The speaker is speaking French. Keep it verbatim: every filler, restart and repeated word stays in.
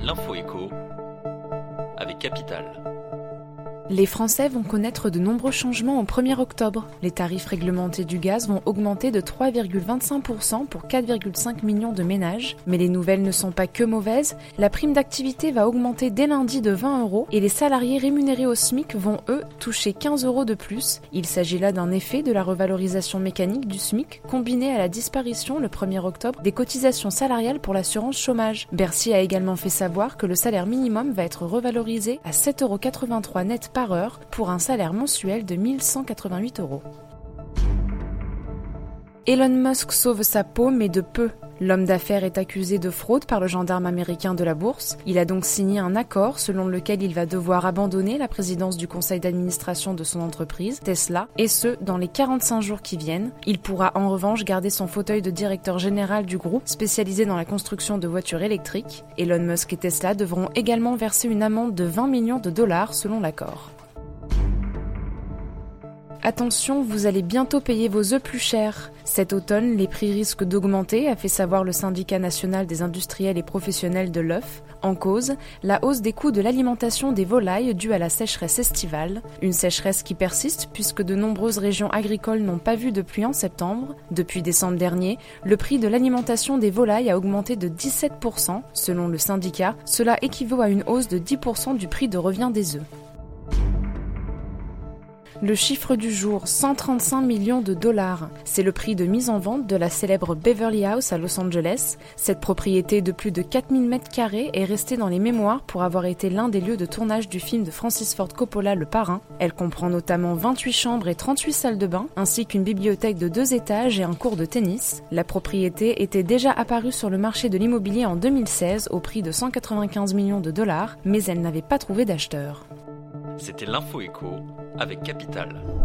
L'info écho avec Capital. Les Français vont connaître de nombreux changements au premier octobre. Les tarifs réglementés du gaz vont augmenter de trois virgule vingt-cinq pour cent pour quatre virgule cinq millions de ménages. Mais les nouvelles ne sont pas que mauvaises. La prime d'activité va augmenter dès lundi de vingt euros et les salariés rémunérés au SMIC vont, eux, toucher quinze euros de plus. Il s'agit là d'un effet de la revalorisation mécanique du SMIC combinée à la disparition le premier octobre des cotisations salariales pour l'assurance chômage. Bercy a également fait savoir que le salaire minimum va être revalorisé à sept euros quatre-vingt-trois net par heure pour un salaire mensuel de mille cent quatre-vingt-huit euros. Elon Musk sauve sa peau, mais de peu. L'homme d'affaires est accusé de fraude par le gendarme américain de la bourse. Il a donc signé un accord selon lequel il va devoir abandonner la présidence du conseil d'administration de son entreprise, Tesla, et ce, dans les quarante-cinq jours qui viennent. Il pourra en revanche garder son fauteuil de directeur général du groupe, spécialisé dans la construction de voitures électriques. Elon Musk et Tesla devront également verser une amende de vingt millions de dollars selon l'accord. Attention, vous allez bientôt payer vos œufs plus cher. Cet automne, les prix risquent d'augmenter, a fait savoir le syndicat national des industriels et professionnels de l'œuf. En cause, la hausse des coûts de l'alimentation des volailles due à la sécheresse estivale. Une sécheresse qui persiste puisque de nombreuses régions agricoles n'ont pas vu de pluie en septembre. Depuis décembre dernier, le prix de l'alimentation des volailles a augmenté de dix-sept pour cent. Selon le syndicat, cela équivaut à une hausse de dix pour cent du prix de revient des œufs. Le chiffre du jour, cent trente-cinq millions de dollars. C'est le prix de mise en vente de la célèbre Beverly House à Los Angeles. Cette propriété de plus de quatre mille mètres carrés est restée dans les mémoires pour avoir été l'un des lieux de tournage du film de Francis Ford Coppola, Le Parrain. Elle comprend notamment vingt-huit chambres et trente-huit salles de bain, ainsi qu'une bibliothèque de deux étages et un court de tennis. La propriété était déjà apparue sur le marché de l'immobilier en deux mille seize au prix de cent quatre-vingt-quinze millions de dollars, mais elle n'avait pas trouvé d'acheteur. C'était l'Info écho avec Capital.